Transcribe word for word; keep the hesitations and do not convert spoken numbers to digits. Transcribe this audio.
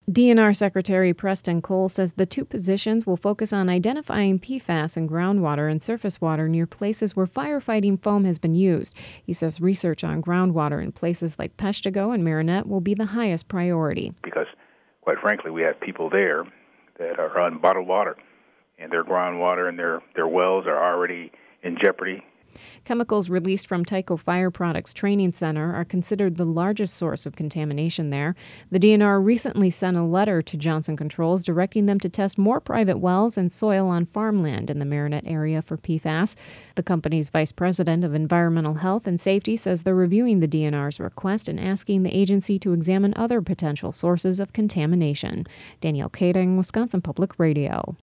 D N R Secretary Preston Cole says the two positions will focus on identifying P FAS in groundwater and surface water near places where firefighting foam has been used. He says research on groundwater in places like Peshtigo and Marinette will be the highest priority. Because, quite frankly, we have people there that are on bottled water, and their groundwater and their, their wells are already in jeopardy. Chemicals released from Tyco Fire Products Training Center are considered the largest source of contamination there. The D N R recently sent a letter to Johnson Controls directing them to test more private wells and soil on farmland in the Marinette area for P FAS. The company's vice president of environmental health and safety says they're reviewing the D N R's request and asking the agency to examine other potential sources of contamination. Danielle Kading, Wisconsin Public Radio.